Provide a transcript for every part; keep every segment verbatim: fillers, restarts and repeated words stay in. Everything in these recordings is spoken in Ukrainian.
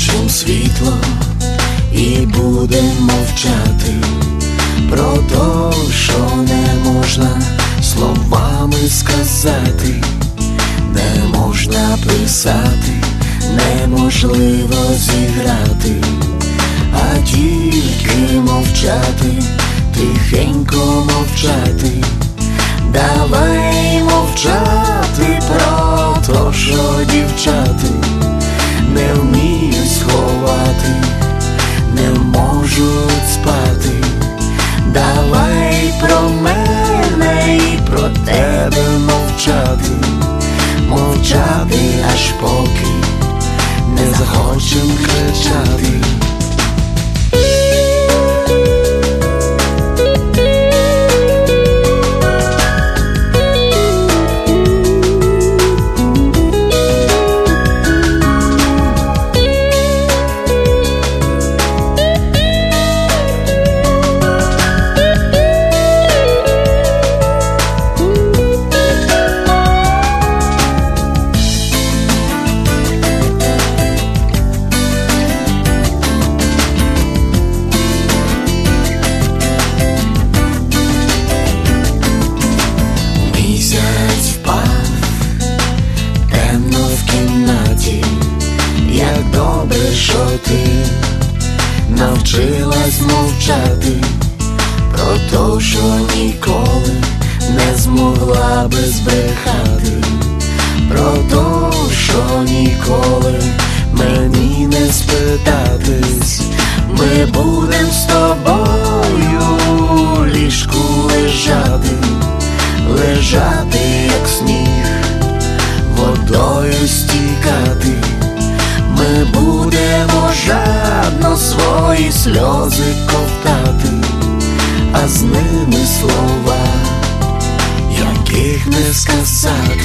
Включим світло і будем мовчати про то, що не можна словами сказати, не можна писати, неможливо зіграти, а тільки мовчати, тихенько мовчати. Давай мовчати про то, що дівчати не вміють сховати, не можуть спати. Давай про мене і про тебе мовчати, мовчати, аж поки не захочем кричати. Добре, що ти навчилась мовчати про то, що ніколи не змогла би збрехати, про то, що ніколи мені не спитатись. Ми будем з тобою у ліжку лежати, лежати, як сніг, водою стікати. Ми будемо жадно свої сльози ковтати, а з ними слова, яких не сказати.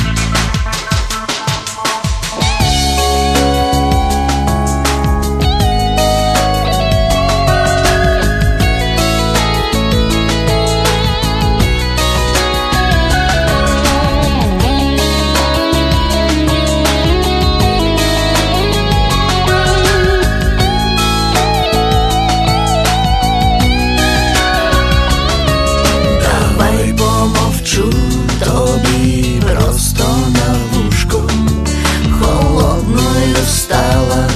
Тобі просто на вушко, холодною стала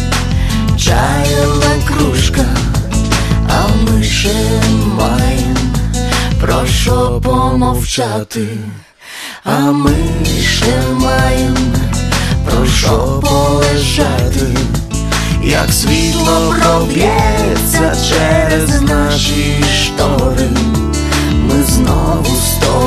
чаєва кружка, а ми ще маєм про що помовчати, а ми ще маєм про що полежати. Як світло проб'ється через наші штори, ми знову з тобою